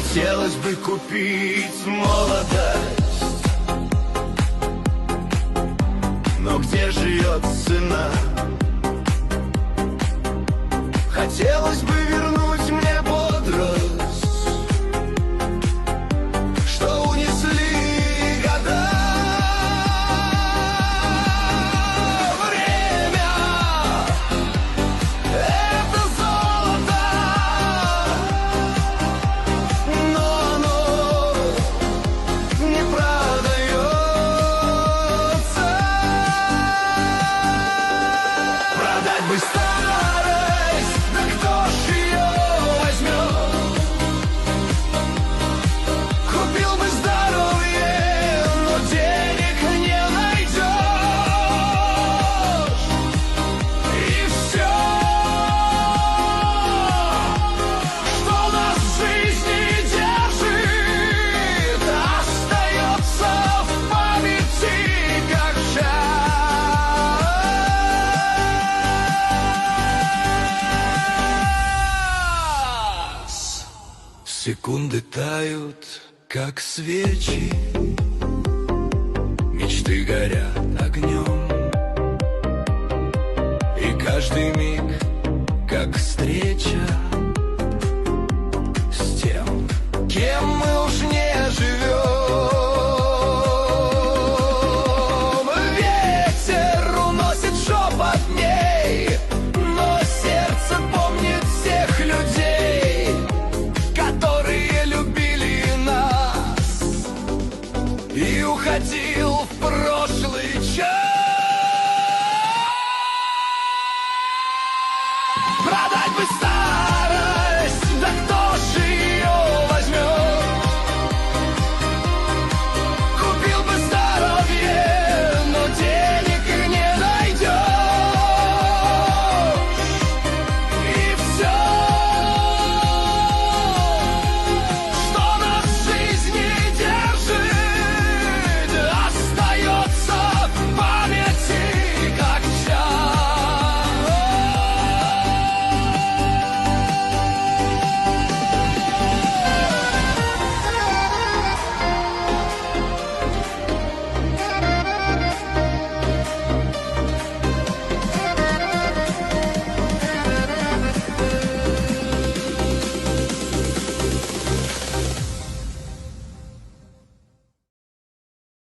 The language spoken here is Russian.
Хотелось бы купить молодость, но где живет цена? Хотелось бы вернуть мне бодрость, что унесли года. Время — это золото, но оно не продается. Продать бы старость, да кто ж ее возьмет? Купил бы здоровье, но денег не найдешь. И все, что нас в жизни держит, остается в памяти как час. Секунды тают, как свечи, мечты горят огнем, и каждый миг, как встреча с тем, кем мы уж не живем. Ветер уносит шепот дней, но сердце помнит всех людей, которые любили нас, и уходил в